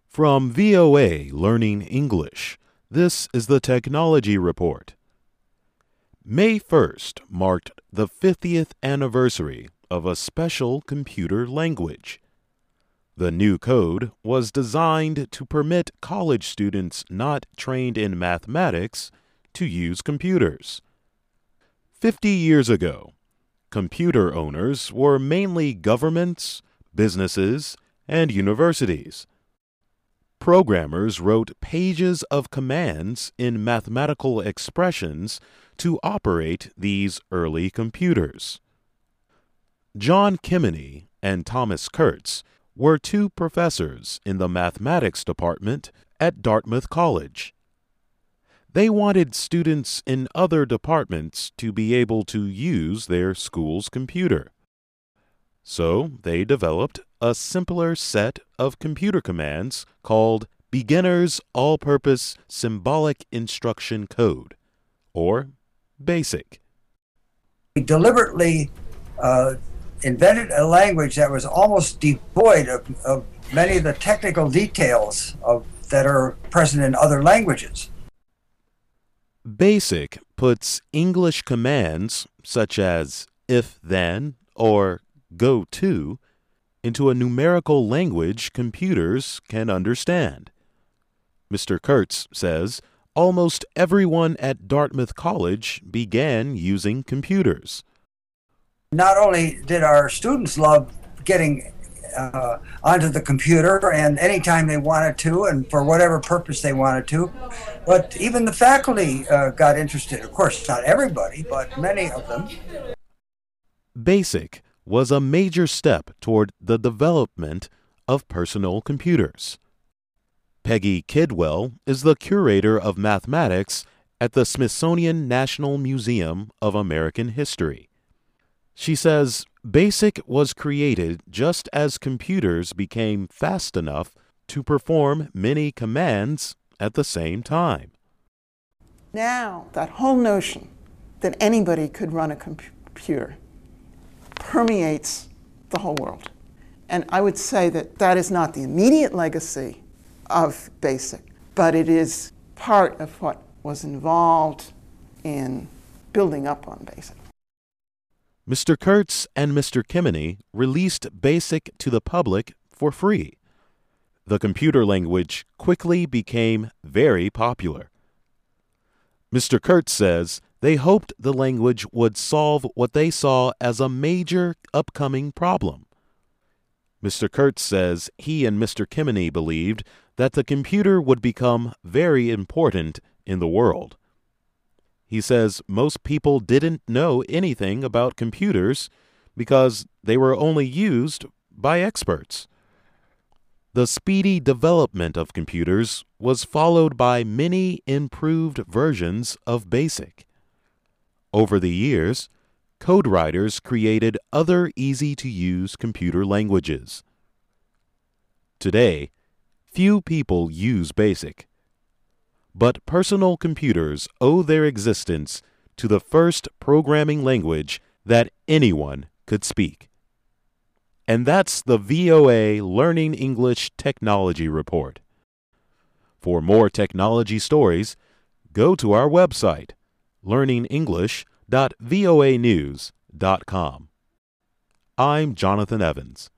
From VOA Learning English, this is the Technology Report. May 1st marked the 50th anniversary of a special computer language. The new code was designed to permit college students not trained in mathematics to use computers. 50 years ago, computer owners were mainly governments, businesses, and universities. Programmers wrote pages of commands in mathematical expressions to operate these early computers. John Kemeny and Thomas Kurtz were two professors in the mathematics department at Dartmouth College. They wanted students in other departments to be able to use their school's computer. So they developed a simpler set of computer commands called Beginner's All-Purpose Symbolic Instruction Code, or BASIC. We deliberately invented a language that was almost devoid of many of the technical details that are present in other languages. BASIC puts English commands such as if-then or go-to into a numerical language computers can understand. Mr. Kurtz says almost everyone at Dartmouth College began using computers. Not only did our students love getting onto the computer and anytime they wanted to and for whatever purpose they wanted to, but even the faculty got interested. Of course, not everybody, but many of them. BASIC was a major step toward the development of personal computers. Peggy Kidwell is the curator of mathematics at the Smithsonian National Museum of American History. She says BASIC was created just as computers became fast enough to perform many commands at the same time. Now, that whole notion that anybody could run a computer permeates the whole world. And I would say that that is not the immediate legacy of BASIC, but it is part of what was involved in building up on BASIC. Mr. Kurtz and Mr. Kemeny released BASIC to the public for free. The computer language quickly became very popular. Mr. Kurtz says they hoped the language would solve what they saw as a major upcoming problem. Mr. Kurtz says he and Mr. Kemeny believed that the computer would become very important in the world. He says most people didn't know anything about computers because they were only used by experts. The speedy development of computers was followed by many improved versions of BASIC. Over the years, code writers created other easy-to-use computer languages. Today, few people use BASIC, but personal computers owe their existence to the first programming language that anyone could speak. And that's the VOA Learning English Technology Report. For more technology stories, go to our website, learningenglish.voanews.com. I'm Jonathan Evans.